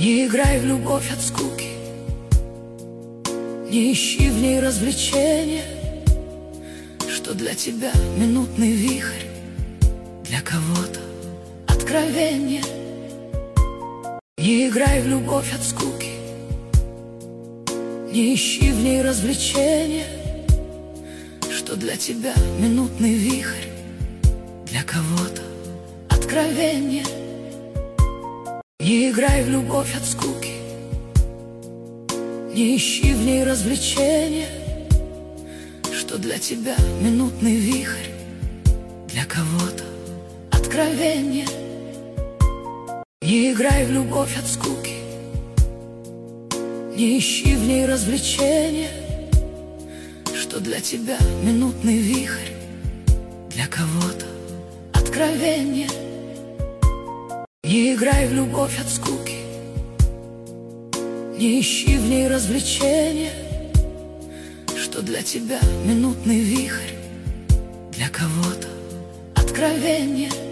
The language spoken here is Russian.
Не играй в любовь от скуки, не ищи в ней развлечения, что для тебя минутный вихрь, для кого-то откровение. Не играй в любовь от скуки, не ищи в ней развлечения, что для тебя минутный вихрь, для кого-то откровение. Не играй в любовь от скуки, не ищи в ней развлечения, что для тебя минутный вихрь, для кого-то откровение. Не играй в любовь от скуки, не ищи в ней развлечения, что для тебя минутный вихрь, для кого-то откровение. Не играй в любовь от скуки, не ищи в ней развлечения, что для тебя минутный вихрь, для кого-то откровение.